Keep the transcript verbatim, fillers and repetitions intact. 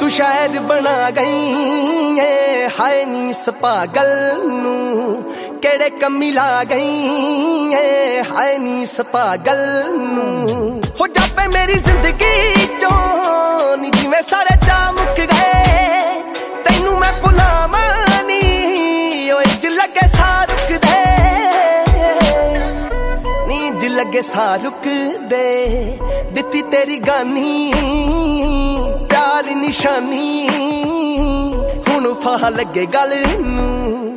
तू शायर बना गई है हाय नी सपागल नू केड़े कमी ला गई है हाय नी सपागल नू हो जापे मेरी जिंदगी चो नी जिवें सारे चा मुक गए तैनू मैं भुलावां नी ओए ज लगे सा रुक दे नी ज लगे सा रुक दे दित्ती तेरी गानी प्यार निशानी हुण फाह लगे गल नू।